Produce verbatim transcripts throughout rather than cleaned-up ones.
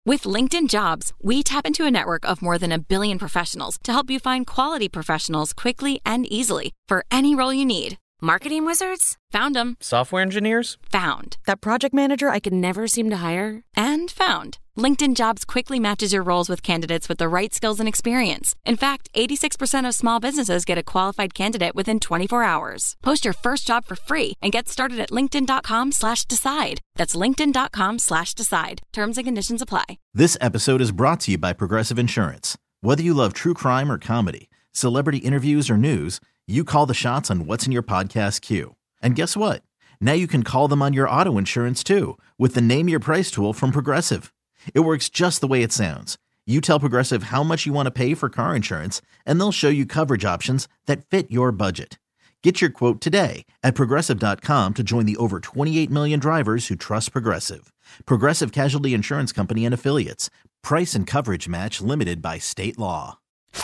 With LinkedIn Jobs, we tap into a network of more than a billion professionals to help you find quality professionals quickly and easily for any role you need. Marketing wizards? Found them. Software engineers? Found. That project manager I could never seem to hire? And found. LinkedIn Jobs quickly matches your roles with candidates with the right skills and experience. In fact, eighty-six percent of small businesses get a qualified candidate within twenty-four hours. Post your first job for free and get started at linkedin.com slash decide. That's linkedin.com slash decide. Terms and conditions apply. This episode is brought to you by Progressive Insurance. Whether you love true crime or comedy, celebrity interviews or news, you call the shots on what's in your podcast queue. And guess what? Now you can call them on your auto insurance too with the Name Your Price tool from Progressive. It works just the way it sounds. You tell Progressive how much you want to pay for car insurance, and they'll show you coverage options that fit your budget. Get your quote today at Progressive dot com to join the over twenty-eight million drivers who trust Progressive. Progressive Casualty Insurance Company and Affiliates. Price and coverage match limited by state law.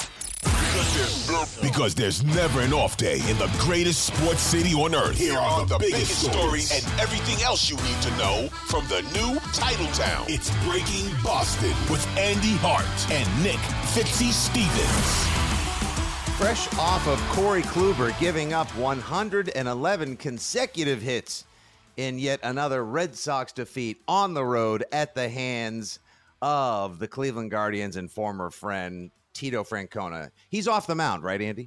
Because there's never an off day in the greatest sports city on earth. Here are the, the biggest, biggest stories and everything else you need to know from the new Titletown. It's Breaking Boston with Andy Hart and Nick Fitzy Stevens. Fresh off of Corey Kluber giving up one hundred eleven consecutive hits in yet another Red Sox defeat on the road at the hands of the Cleveland Guardians and former friend Tito Francona. He's off the mound, right, Andy?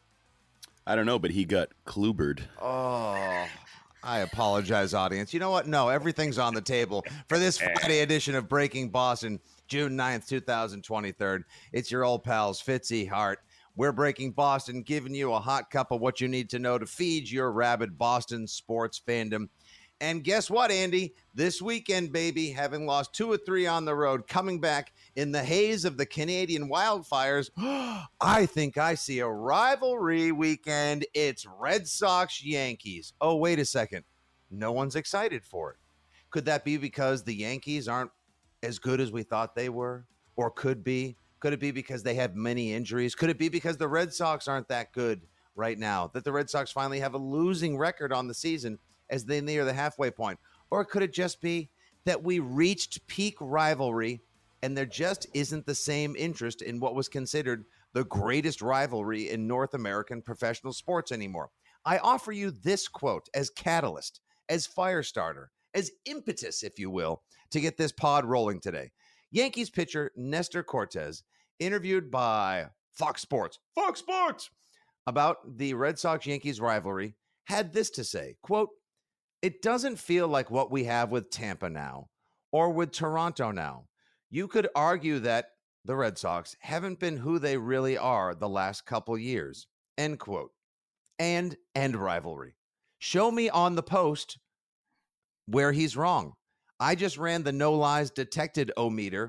I don't know, but he got Klubered. Oh, I apologize, audience. You know what? No, everything's on the table for this Friday edition of Breaking Boston, June ninth, twenty twenty-three. It's your old pals, Fitzy, Hart. We're Breaking Boston, giving you a hot cup of what you need to know to feed your rabid Boston sports fandom. And guess what, Andy? This weekend, baby, having lost two or three on the road, coming back in the haze of the Canadian wildfires, I think I see a rivalry weekend. It's Red Sox-Yankees. Oh, wait a second. No one's excited for it. Could that be because the Yankees aren't as good as we thought they were? Or could be? Could it be because they have many injuries? Could it be because the Red Sox aren't that good right now, that the Red Sox finally have a losing record on the season as they near the halfway point? Or could it just be that we reached peak rivalry and there just isn't the same interest in what was considered the greatest rivalry in North American professional sports anymore? I offer you this quote as catalyst, as fire starter, as impetus, if you will, to get this pod rolling today. Yankees pitcher Nestor Cortes, interviewed by Fox Sports, Fox Sports, about the Red Sox-Yankees rivalry, had this to say, quote, "It doesn't feel like what we have with Tampa now or with Toronto now. You could argue that the Red Sox haven't been who they really are the last couple years." End quote. And end rivalry. Show me on the post where he's wrong. I just ran the no lies detected o-meter.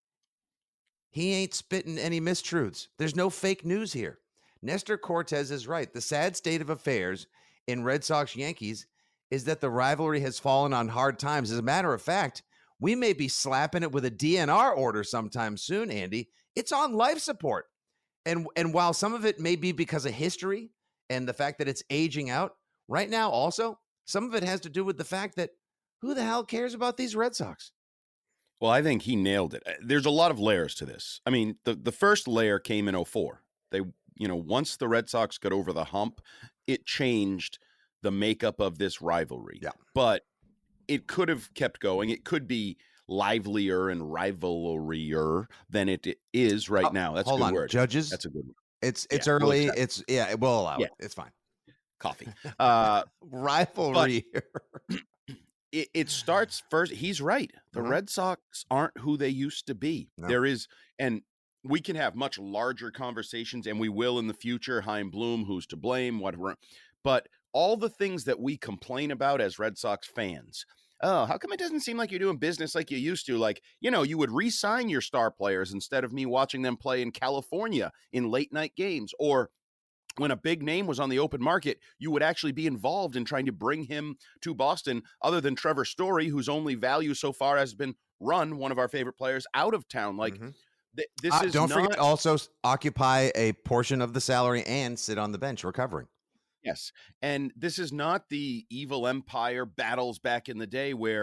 He ain't spitting any mistruths. There's no fake news here. Nestor Cortes is right. The sad state of affairs in Red Sox-Yankees is that the rivalry has fallen on hard times. As a matter of fact, we may be slapping it with a D N R order sometime soon, Andy. It's on life support. And, and while some of it may be because of history and the fact that it's aging out, right now also, some of it has to do with the fact that who the hell cares about these Red Sox? Well, I think he nailed it. There's a lot of layers to this. I mean, the, the first layer came in oh four. They, you know, once the Red Sox got over the hump, it changed the makeup of this rivalry. Yeah. But it could have kept going. It could be livelier and rivalrier than it is right oh, now. That's a hold good on. word. Judges. That's a good word. It's it's yeah, early. We'll it's yeah, we'll allow yeah. it. It's fine. Coffee. Uh, rivalry. It, it starts first. He's right. The Mm-hmm. Red Sox aren't who they used to be. No. There is, and we can have much larger conversations, and we will in the future. Chaim Bloom, who's to blame, whatever. But all the things that we complain about as Red Sox fans. Oh, how come it doesn't seem like you're doing business like you used to? Like, you know, you would re-sign your star players instead of me watching them play in California in late night games, or when a big name was on the open market, you would actually be involved in trying to bring him to Boston, other than Trevor Story, whose only value so far has been run one of our favorite players out of town. Like, mm-hmm. th- this uh, is don't not... forget also occupy a portion of the salary and sit on the bench recovering. Yes. And this is not the evil empire battles back in the day where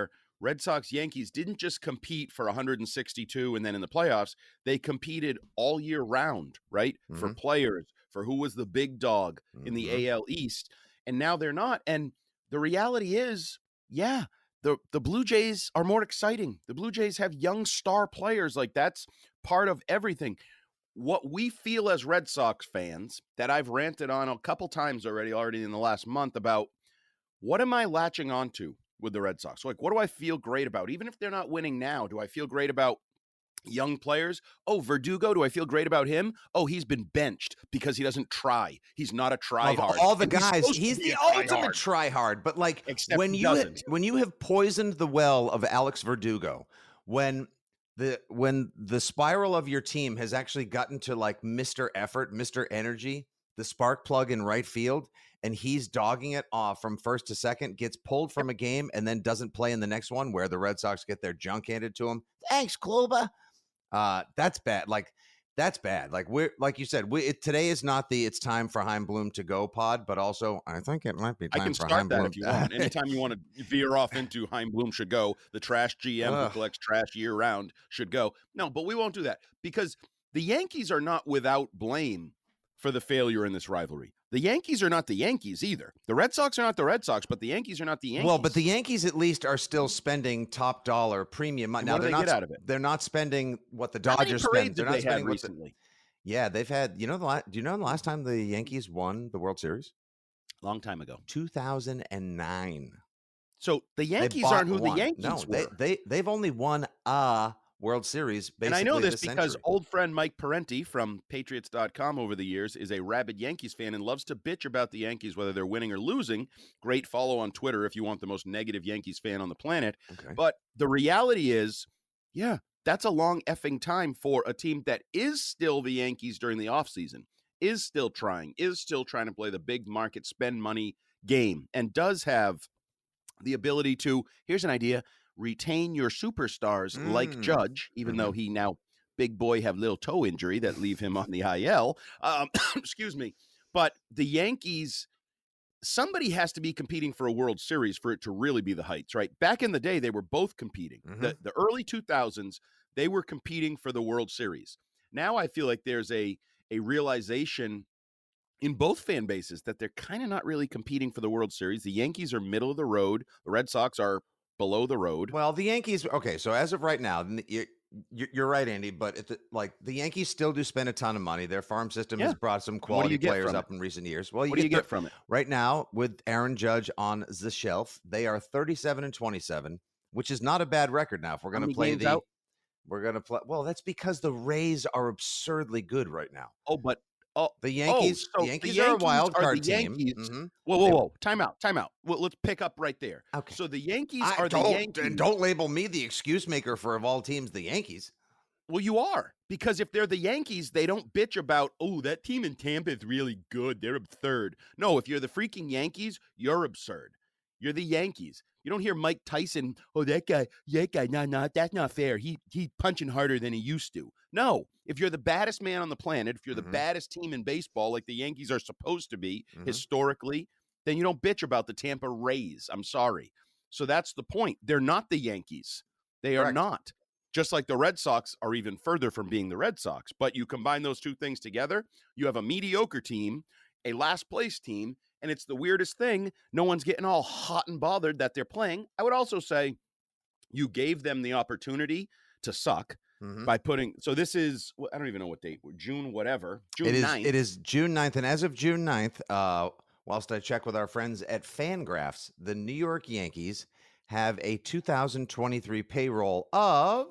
Red Sox Yankees didn't just compete for one hundred sixty-two and then in the playoffs, they competed all year round, right? Mm-hmm. For players, for who was the big dog mm-hmm. in the A L East. And now they're not. And the reality is, yeah, the, the Blue Jays are more exciting. The Blue Jays have young star players. Like, that's part of everything. What we feel as Red Sox fans, that I've ranted on a couple times already, already in the last month about, what am I latching onto with the Red Sox? Like, what do I feel great about? Even if they're not winning now, do I feel great about young players? Oh, Verdugo, do I feel great about him? Oh, he's been benched because he doesn't try. He's not a try hard. All the guys, he's, he's the ultimate try hard. But like, Except when you ha- when you have poisoned the well of Alex Verdugo, when the when the spiral of your team has actually gotten to like Mister Effort, Mister Energy, the spark plug in right field, and he's dogging it off from first to second, gets pulled from a game, and then doesn't play in the next one where the Red Sox get their junk handed to him. Thanks, Kluber. Uh, that's bad. Like, that's bad. Like, we're like you said, we it, today is not the it's time for Chaim Bloom to go pod, but also I think it might be time I can for start Chaim that Bloom. if you want. Anytime you want to veer off into Chaim Bloom should go, the trash G M who collects trash year round should go. No, but we won't do that because the Yankees are not without blame for the failure in this rivalry. The Yankees are not the Yankees either. The Red Sox are not the Red Sox, but the Yankees are not the Yankees. Well, but the Yankees at least are still spending top dollar premium money. Now what do they're they not get out of it? They're not spending what the How many Dodgers parades spend. They're have not they spending had what the, recently. Yeah, they've had. You know the last, do you know the last time the Yankees won the World Series? Long time ago, two thousand nine. So the Yankees aren't who one. the Yankees no, were. They they they've only won a World Series. Basically, and I know this, this because century. old friend Mike Parenti from Patriots dot com over the years is a rabid Yankees fan and loves to bitch about the Yankees, whether they're winning or losing. Great follow on Twitter if you want the most negative Yankees fan on the planet. Okay. But the reality is, yeah, that's a long effing time for a team that is still the Yankees during the offseason, is still trying, is still trying to play the big market, spend money game, and does have the ability to, here's an idea, retain your superstars mm. like Judge, even mm-hmm. though he now, big boy, have little toe injury that leave him on the I L. Um, excuse me. But the Yankees, somebody has to be competing for a World Series for it to really be the heights, right? Back in the day, they were both competing. Mm-hmm. The, the early two thousands, they were competing for the World Series. Now I feel like there's a, a realization in both fan bases that they're kind of not really competing for the World Series. The Yankees are middle of the road. The Red Sox are below the road. Well, the Yankees, okay, so as of right now, you're, you're right, Andy, but it's like the Yankees still do spend a ton of money. Their farm system yeah. has brought some quality players up in recent years. Well, you what get do you get the, from it? Right now, with Aaron Judge on the shelf, they are thirty-seven and twenty-seven, which is not a bad record now. If we're going to play the out? We're going to play. Well, that's because the Rays are absurdly good right now. Oh, but Oh, the Yankees, oh, so the Yankees, the Yankees are a wild card the team. Yankees, mm-hmm. Whoa, whoa, whoa! Time out, time out. Well, let's pick up right there. Okay. So the Yankees I are the Yankees. And don't label me the excuse maker for of all teams, the Yankees. Well, you are, because if they're the Yankees, they don't bitch about, oh, that team in Tampa is really good. They're absurd. No, if you're the freaking Yankees, you're absurd. You're the Yankees. You don't hear Mike Tyson, oh, that guy, that guy, no, no, that's not fair. He he punching harder than he used to. No, if you're the baddest man on the planet, if you're the mm-hmm. baddest team in baseball, like the Yankees are supposed to be mm-hmm. historically, then you don't bitch about the Tampa Rays. I'm sorry. So that's the point. They're not the Yankees. They Correct. Are not. Just like the Red Sox are even further from being the Red Sox. But you combine those two things together, you have a mediocre team, a last place team, and it's the weirdest thing. No one's getting all hot and bothered that they're playing. I would also say you gave them the opportunity to suck mm-hmm. by putting. So this is, I don't even know what date, June, whatever. June it is, ninth. It is June ninth. And as of June ninth, uh, whilst I check with our friends at Fangraphs, the New York Yankees have a two thousand twenty-three payroll of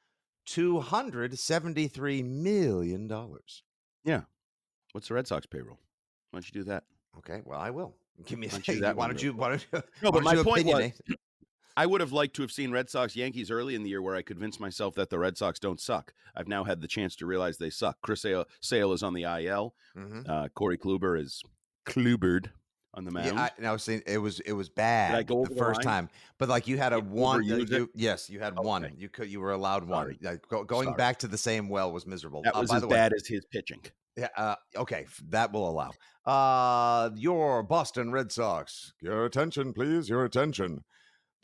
two hundred seventy-three million dollars. Yeah. What's the Red Sox payroll? Why don't you do that? Okay, well, I will. Give me a second. Why, why don't you? Why don't you? No, but my point opinion, was, I would have liked to have seen Red Sox Yankees early in the year where I convinced myself that the Red Sox don't suck. I've now had the chance to realize they suck. Chris Sale, Sale is on the I L. Mm-hmm. Uh, Corey Kluber is Klubered on the mound. Yeah, I, I was saying it was it was bad Did I go the, the first line? time, but like you had a you one. You, yes, you had okay. one. You could you were allowed one. Sorry. Like, go, going Sorry. back to the same well was miserable. That was uh, as the bad way, as his pitching. Yeah. Uh, okay, that will allow. Uh, your Boston Red Sox. Your attention, please. Your attention.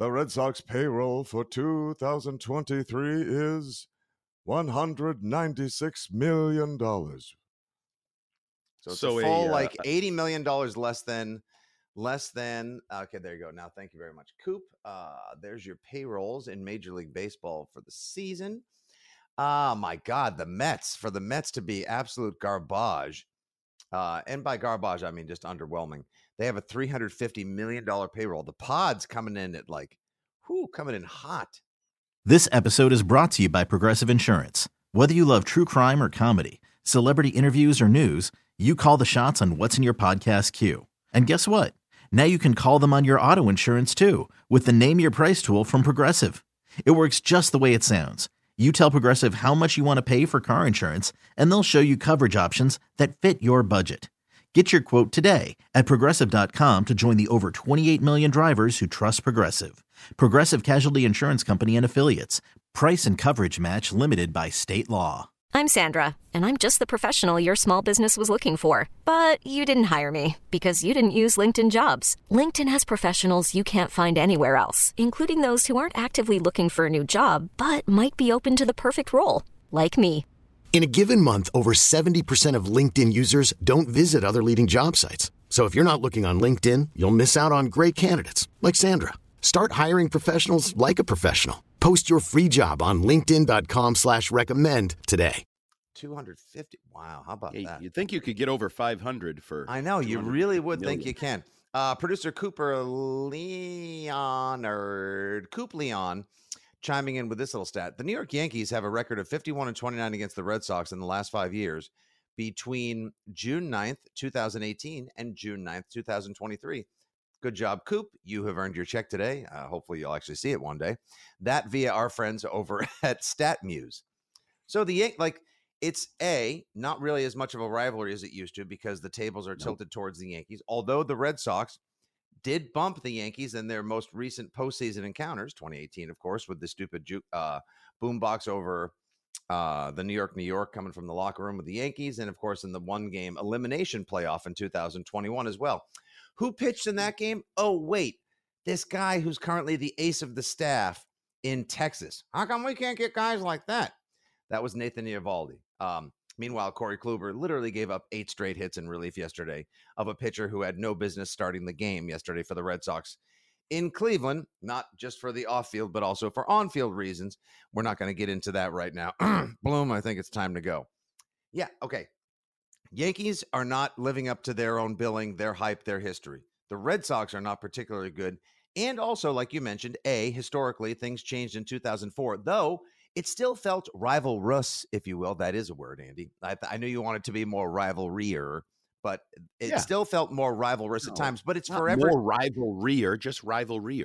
The Red Sox payroll for two thousand twenty-three is one hundred ninety-six million dollars. So it's So a full a, uh, like eighty million dollars less than, less than, okay, there you go. Now, thank you very much, Coop. Uh, there's your payrolls in Major League Baseball for the season. Oh, my God, the Mets, for the Mets to be absolute garbage. Uh, and by garbage, I mean just underwhelming. They have a three hundred fifty million dollars payroll. The Pods coming in at like, whoo, coming in hot. This episode is brought to you by Progressive Insurance. Whether you love true crime or comedy, celebrity interviews or news, you call the shots on what's in your podcast queue. And guess what? Now you can call them on your auto insurance too with the Name Your Price tool from Progressive. It works just the way it sounds. You tell Progressive how much you want to pay for car insurance, and they'll show you coverage options that fit your budget. Get your quote today at Progressive dot com to join the over twenty-eight million drivers who trust Progressive. Progressive Casualty Insurance Company and Affiliates. Price and coverage match limited by state law. I'm Sandra, and I'm just the professional your small business was looking for. But you didn't hire me because you didn't use LinkedIn Jobs. LinkedIn has professionals you can't find anywhere else, including those who aren't actively looking for a new job, but might be open to the perfect role, like me. In a given month, over seventy percent of LinkedIn users don't visit other leading job sites. So if you're not looking on LinkedIn, you'll miss out on great candidates like Sandra. Start hiring professionals like a professional. Post your free job on linkedin dot com slash recommend today. two hundred fifty. Wow. How about Yeah, that? you'd think you could get over five hundred for. I know. You really would think million. you can. Uh, producer Cooper Leonard, Coop Leon, chiming in with this little stat. The New York Yankees have a record of fifty-one and twenty-nine against the Red Sox in the last five years between June ninth, twenty eighteen and June ninth, twenty twenty-three. Good job, Coop. You have earned your check today. Uh, hopefully you'll actually see it one day. That via our friends over at StatMuse. So the Yan- like it's a not really as much of a rivalry as it used to because the tables are Nope. tilted towards the Yankees. Although the Red Sox did bump the Yankees in their most recent postseason encounters, twenty eighteen, of course, with the stupid ju- uh, boombox over uh, the New York, New York coming from the locker room with the Yankees. And of course, in the one game elimination playoff in two thousand twenty-one as well. Who pitched in that game? Oh, wait, this guy who's currently the ace of the staff in Texas. How come we can't get guys like that? That was Nathan Eovaldi. Um, meanwhile, Corey Kluber literally gave up eight straight hits in relief yesterday of a pitcher who had no business starting the game yesterday for the Red Sox in Cleveland, not just for the off-field, but also for on-field reasons. We're not going to get into that right now. Bloom, I think it's time to go. Yeah, okay. Yankees are not living up to their own billing, their hype, their history. The Red Sox are not particularly good. And also, like you mentioned, A, historically, things changed in two thousand four, though it still felt rivalrous, if you will. That is a word, Andy. I, I knew you wanted to be more rivalry-er, but it Yeah. still felt more rivalrous No, at times. But it's Not forever. more rivalry or just rivalry.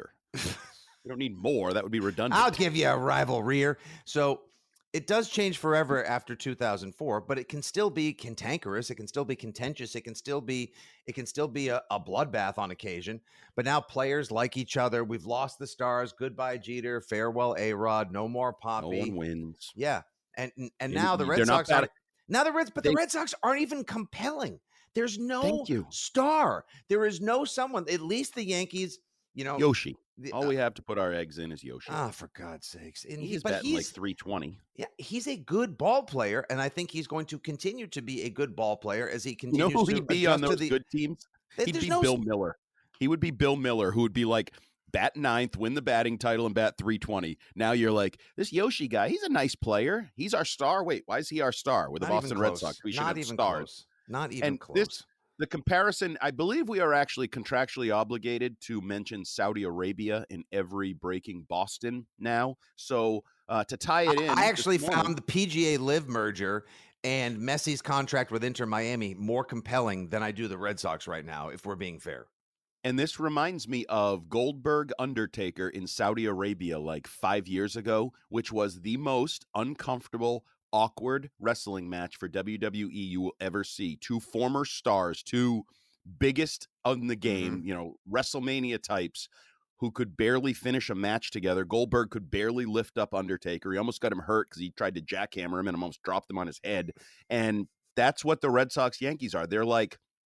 You don't need more. That would be redundant. I'll give you a rivalry-er. So it does change forever after two thousand four, but it can still be cantankerous. It can still be contentious. It can still be it can still be a, a bloodbath on occasion. But now players like each other. We've lost the stars. Goodbye, Jeter. Farewell, A-Rod. No more No Poppy. one wins. Yeah, and and, and You- now the you- Red they're not Sox bad aren't. at- Now the Reds, but They- the Red Sox aren't even compelling. There's no Thank you. star. There is no someone. At least the Yankees, you know. Yoshi. the- All uh, we have to put our eggs in is Yoshi. Ah, for God's sakes! And he, he's but batting he's like three twenty. yeah, he's a good ball player, and I think he's going to continue to be a good ball player as he You continues know who to he'd be adjust on to those the. good teams? There- He'd there's be no- Bill Miller. He would be Bill Miller, who would be like bat ninth, win the batting title, and bat three twenty. Now you're like, this Yoshi guy, he's a nice player. He's our star. Wait, why is he our star with the Not even Boston Red close. Sox? We should Not have even stars. close. Not even And close. this- The comparison, I believe we are actually contractually obligated to mention Saudi Arabia in every Breaking Boston now. So uh, to tie it in, I this actually morning- found the P G A Live merger and Messi's contract with Inter Miami more compelling than I do the Red Sox right now, if we're being fair. And this reminds me of Goldberg Undertaker in Saudi Arabia like five years ago, which was the most uncomfortable, awkward wrestling match for W W E you will ever see. Two former stars, two biggest in the game, you know, WrestleMania types who could barely finish a match together. Goldberg could barely lift up Undertaker. He almost got him hurt because he tried to jackhammer him and almost dropped him on his head. And that's what the Red Sox Yankees are. They're like,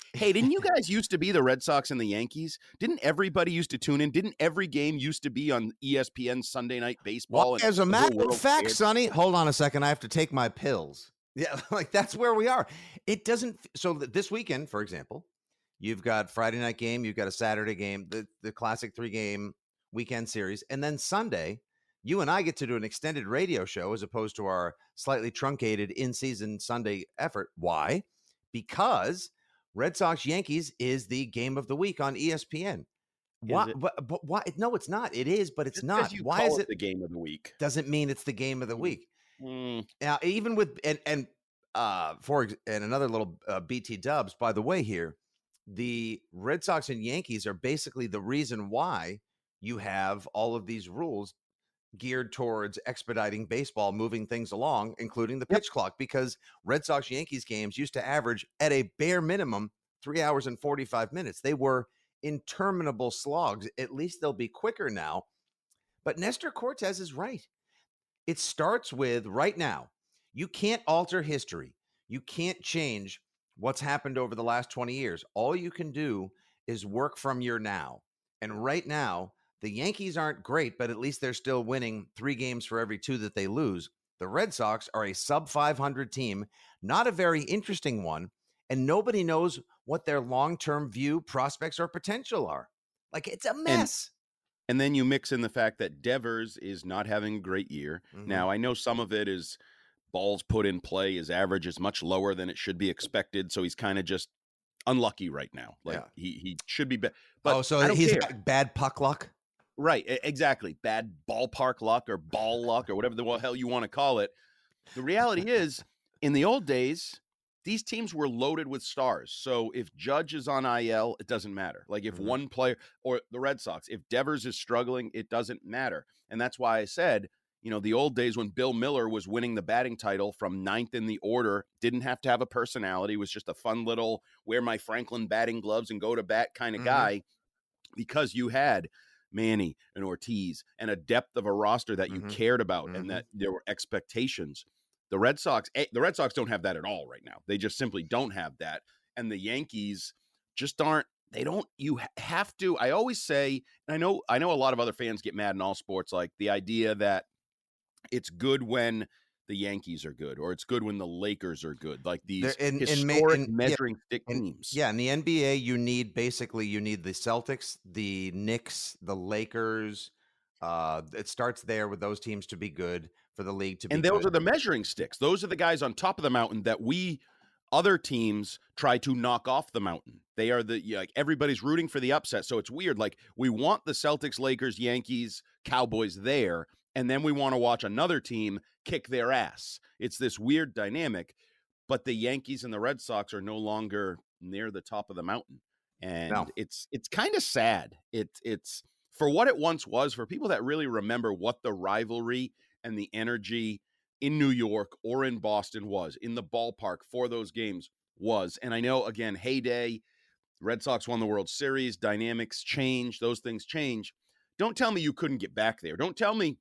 Hey, didn't you guys used to be the Red Sox and the Yankees? Didn't everybody used to tune in? Didn't every game used to be on E S P N Sunday Night Baseball? Well, as a matter of fact, Sonny, hold on a second. I have to take my pills. Yeah, like that's where we are. It doesn't. So this weekend, for example, you've got Friday night game, you've got a Saturday game, the, the classic three game weekend series. And then Sunday, you and I get to do an extended radio show as opposed to our slightly truncated in-season Sunday effort. Why? Because Red Sox Yankees is the game of the week on E S P N. Why? But, but why? No, it's not. It is, but it's Just not. You why call is it it the game of the week? Doesn't mean it's the game of the week. Mm. Now, even with and and uh for and another little uh, B T dubs. By the way, here the Red Sox and Yankees are basically the reason why you have all of these rules geared towards expediting baseball, moving things along, including the pitch yep. clock, because Red Sox Yankees games used to average at a bare minimum three hours and forty-five minutes. They were interminable slogs. At least they'll be quicker now. But Nestor Cortez is right. It starts with right now. You can't alter history. You can't change what's happened over the last twenty years. All you can do is work from your now. And right now, the Yankees aren't great, but at least they're still winning three games for every two that they lose. The Red Sox are a sub five hundred team, not a very interesting one, and nobody knows what their long-term view, prospects, or potential are. Like, it's a mess. And, and then you mix in the fact that Devers is not having a great year. Mm-hmm. Now, I know some of it is balls put in play. His average is much lower than it should be expected, so he's kind of just unlucky right now. Like, yeah. he, he should be better. Oh, so he's got bad puck luck? Right, exactly. Bad ballpark luck or ball luck or whatever the hell you want to call it. The reality is, in the old days, these teams were loaded with stars. So if Judge is on I L, it doesn't matter. Like if mm-hmm. one player, or the Red Sox, if Devers is struggling, it doesn't matter. And that's why I said, you know, the old days when Bill Miller was winning the batting title from ninth in the order, didn't have to have a personality, was just a fun little wear my Franklin batting gloves and go to bat kind of mm-hmm. guy, because you had Manny and Ortiz and a depth of a roster that you mm-hmm. cared about mm-hmm. and that there were expectations. The Red Sox, the Red Sox don't have that at all right now. They just simply don't have that. And the Yankees just aren't, they don't, you have to, I always say, and I know, I know a lot of other fans get mad in all sports, like the idea that it's good when the Yankees are good, or it's good when the Lakers are good, like these in, historic in, in, measuring yeah, stick teams. Yeah, in the N B A, you need basically you need the Celtics, the Knicks, the Lakers. Uh, it starts there with those teams to be good for the league to be. And those good. are the measuring sticks. Those are the guys on top of the mountain that we other teams try to knock off the mountain. They are the like everybody's rooting for the upset, so it's weird. Like we want the Celtics, Lakers, Yankees, Cowboys there. And then we want to watch another team kick their ass. It's this weird dynamic, but the Yankees and the Red Sox are no longer near the top of the mountain. And no. it's it's kind of sad. It's it's for what it once was, for people that really remember what the rivalry and the energy in New York or in Boston was, in the ballpark for those games was. And I know, again, heyday, Red Sox won the World Series, dynamics change, those things change. Don't tell me you couldn't get back there. Don't tell me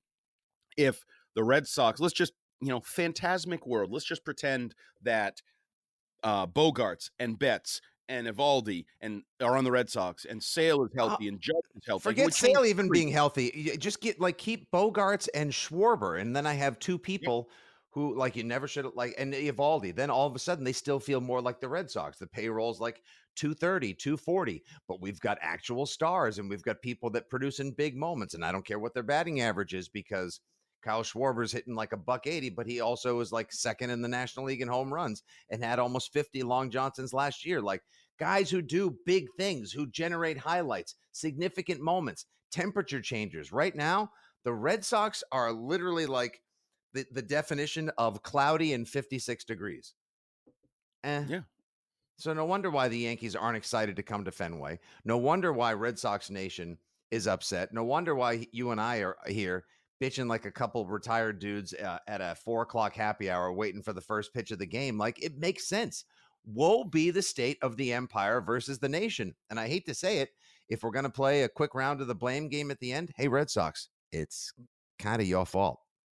if the Red Sox, let's just, you know, phantasmic world, let's just pretend that uh, Bogarts and Betts and Evaldi and are on the Red Sox and Sale is healthy uh, and Judge is healthy. Forget Sale even being healthy. Just get like keep Bogarts and Schwarber, and then I have two people yeah. who like you never should like and Evaldi. Then all of a sudden they still feel more like the Red Sox. The payroll's like two thirty, two forty, but we've got actual stars and we've got people that produce in big moments. And I don't care what their batting average is, because Kyle Schwarber's hitting like a buck eighty, but he also is like second in the National League in home runs and had almost fifty Long Johnsons last year. Like guys who do big things, who generate highlights, significant moments, temperature changers. Right now, the Red Sox are literally like the, the definition of cloudy and fifty-six degrees. Eh. Yeah. So no wonder why the Yankees aren't excited to come to Fenway. No wonder why Red Sox Nation is upset. No wonder why you and I are here bitching like a couple retired dudes uh, at a four o'clock happy hour waiting for the first pitch of the game. Like, it makes sense. Woe be the state of the empire versus the nation. And I hate to say it, if we're going to play a quick round of the blame game at the end, hey, Red Sox, it's kind of your fault.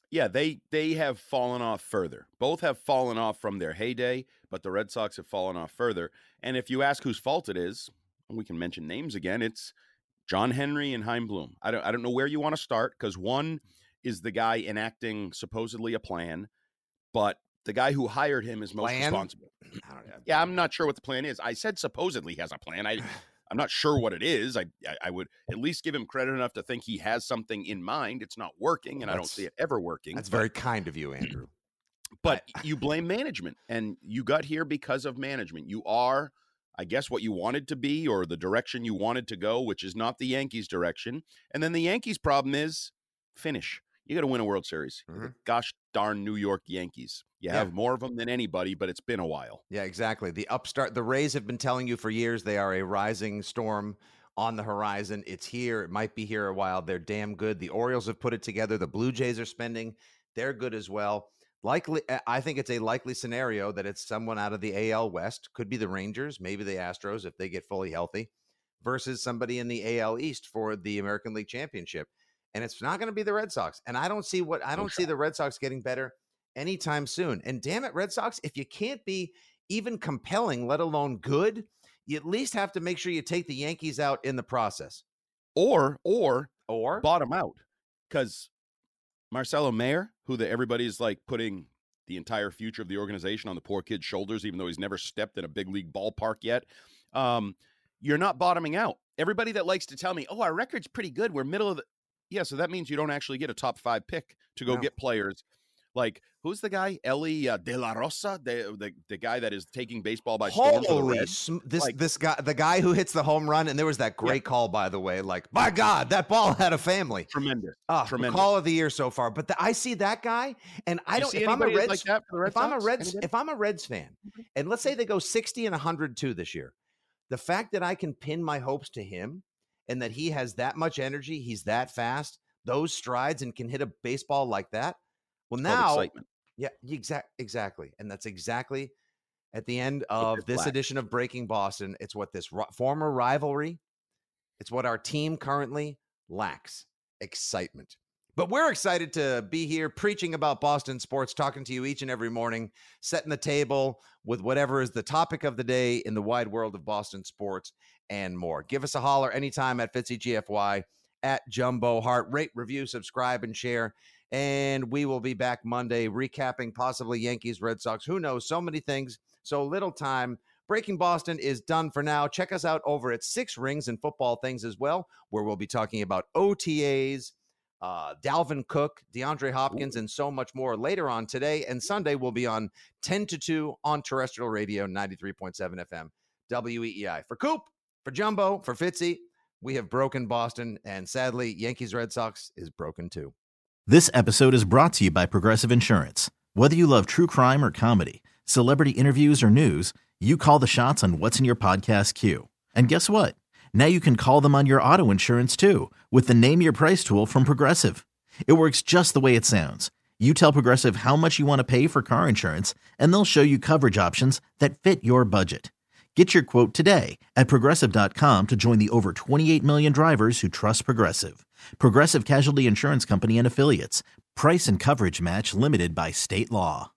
Yeah, they they have fallen off further. Both have fallen off from their heyday, but the Red Sox have fallen off further. And if you ask whose fault it is, we can mention names again. It's John Henry and Chaim Bloom. I don't I don't know where you want to start, because one is the guy enacting supposedly a plan, but the guy who hired him is most Plan? responsible. I don't know. Yeah, I'm not sure what the plan is. I said supposedly he has a plan. I I'm not sure what it is. I, I I would at least give him credit enough to think he has something in mind. It's not working, and I don't That's- see it ever working. That's but- very kind of you, Andrew. But you blame management, and you got here because of management. You are, I guess, what you wanted to be, or the direction you wanted to go, which is not the Yankees' direction. And then the Yankees' problem is finish. You got to win a World Series. Mhm. The gosh darn New York Yankees. You Yeah. have more of them than anybody, but it's been a while. Yeah, exactly. The upstart, the Rays have been telling you for years they are a rising storm on the horizon. It's here. It might be here a while. They're damn good. The Orioles have put it together. The Blue Jays are spending. They're good as well. Likely, I think it's a likely scenario that it's someone out of the A L West. Could be the Rangers, maybe the Astros if they get fully healthy, versus somebody in the A L East for the American League Championship. And it's not going to be the Red Sox. And I don't see what I don't see the Red Sox getting better anytime soon. And damn it, Red Sox, if you can't be even compelling, let alone good, you at least have to make sure you take the Yankees out in the process. Or, or, Or bottom out. Because Marcelo Mayer, who the, everybody's like putting the entire future of the organization on the poor kid's shoulders, even though he's never stepped in a big league ballpark yet, um, you're not bottoming out. Everybody that likes to tell me, oh, our record's pretty good, we're middle of the... Yeah, so that means you don't actually get a top five pick to go No. get players. Like, who's the guy? Ellie uh, De La Rosa, the, the the guy that is taking baseball by storm for the holy Reds. sm- this Like- this guy, the guy who hits the home run, and there was that great call, by the way. Like, my God, that ball had a family. Tremendous. Ah, Tremendous. call of the year so far. But the, I see that guy, and I You don't. see If I'm a anybody Reds, like that for the Red if I'm a Sox? Reds, Anybody? if I'm a Reds fan, and let's say they go sixty and one hundred two this year, the fact that I can pin my hopes to him, and that he has that much energy, he's that fast, those strides, and can hit a baseball like that. Well, Called now, excitement. yeah, exact, exactly, and that's exactly at the end of it's this black. edition of Breaking Boston. It's what this ri- former rivalry, it's what our team currently lacks: excitement. But we're excited to be here preaching about Boston sports, talking to you each and every morning, setting the table with whatever is the topic of the day in the wide world of Boston sports and more. Give us a holler anytime at Fitzy G F Y, at Jumbo Hart. Rate, review, subscribe, and share. And we will be back Monday recapping possibly Yankees, Red Sox. Who knows? So many things, so little time. Breaking Boston is done for now. Check us out over at Six Rings and Football Things as well, where we'll be talking about O T As, uh, Dalvin Cook, DeAndre Hopkins, and so much more later on today. And Sunday we'll be on ten to two on terrestrial radio, ninety-three point seven F M, W E E I. For Coop, for Jumbo, for Fitzy, we have broken Boston, and sadly, Yankees Red Sox is broken too. This episode is brought to you by Progressive Insurance. Whether you love true crime or comedy, celebrity interviews or news, you call the shots on what's in your podcast queue. And guess what? Now you can call them on your auto insurance too with the Name Your Price tool from Progressive. It works just the way it sounds. You tell Progressive how much you want to pay for car insurance, and they'll show you coverage options that fit your budget. Get your quote today at Progressive dot com to join the over twenty-eight million drivers who trust Progressive. Progressive Casualty Insurance Company and Affiliates. Price and coverage match limited by state law.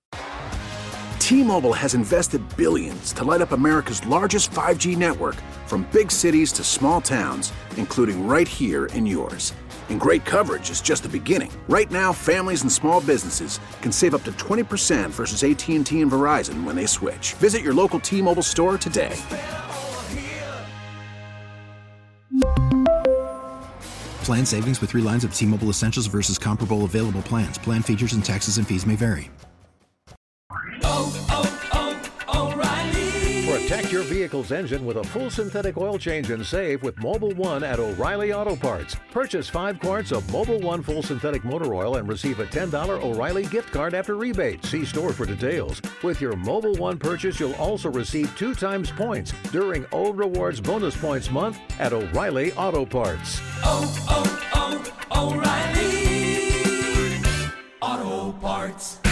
T-Mobile has invested billions to light up America's largest five G network, from big cities to small towns, including right here in yours. And great coverage is just the beginning. Right now, families and small businesses can save up to twenty percent versus A T and T and Verizon when they switch. Visit your local T-Mobile store today. Plan savings with three lines of T-Mobile Essentials versus comparable available plans. Plan features and taxes and fees may vary. Oh, oh, oh, O'Reilly. Protect your vehicle's engine with a full synthetic oil change and save with Mobil one at O'Reilly Auto Parts. Purchase five quarts of Mobil one full synthetic motor oil and receive a ten dollars O'Reilly gift card after rebate. See store for details. With your Mobil one purchase, you'll also receive two times points during O Rewards Bonus Points Month at O'Reilly Auto Parts. Oh, oh, oh, O'Reilly Auto Parts.